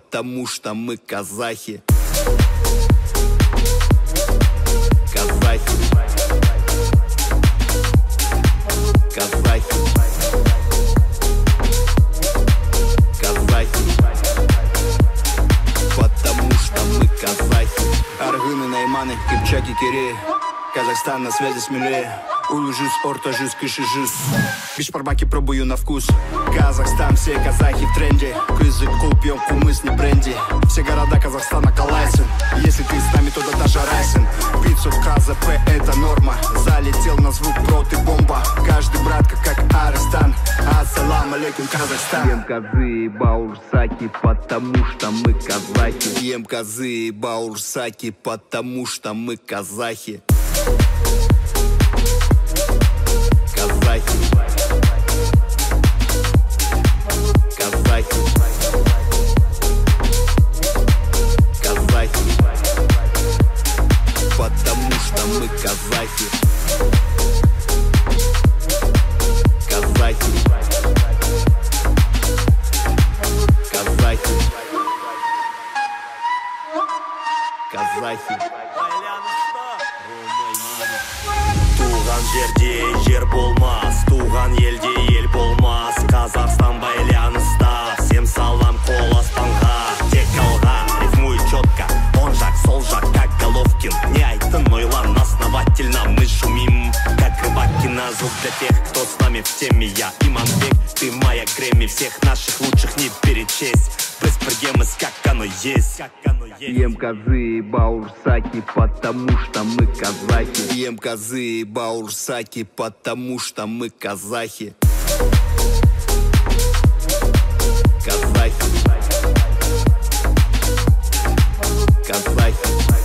потому что мы казахи. Казахи. Казахи. Казахи. Потому что мы казахи. Аргыны, Найманы, Кыпчаки, Киреи. Казахстан на связи смелее. Улужис, Ортажис, Кышыжис. Бишбарбаки пробую на вкус. Казахстан, все казахи в тренде. Кызык, кул, пьем кумыс, не бренди. Все города Казахстана калайсен. Если ты с нами, то даже райсен. Пиццу в КЗП это норма. Залетел на звук прот и бомба. Каждый братка как Арестан. Ассалам алейкум, Казахстан. Ем козы и баурсаки, потому что мы казахи. Ем козы и баурсаки, потому что мы казахи. Казахи. Казахи. Казахи. Потому что мы казахи. Казахи. Казахи. Казахи. Туған жерде жер болмас, туған елде ел болмас. Казахстан байланыста, всем салам, қол аспанға. Тек алға, рифмуй четко, он жак, сол жак, как Головкин. Не айтын, ойлан основательно, мы шумим, как рыбаки на звук. Для тех, кто с нами в теме, я Иманбек, ты моя Грэмми. Всех наших лучших не перечесть, без прогемыс, как оно есть. Ем козы и баурсаки, потому что мы казахи. Ем козы и баурсаки, потому что мы казахи. Казахи. Казахи.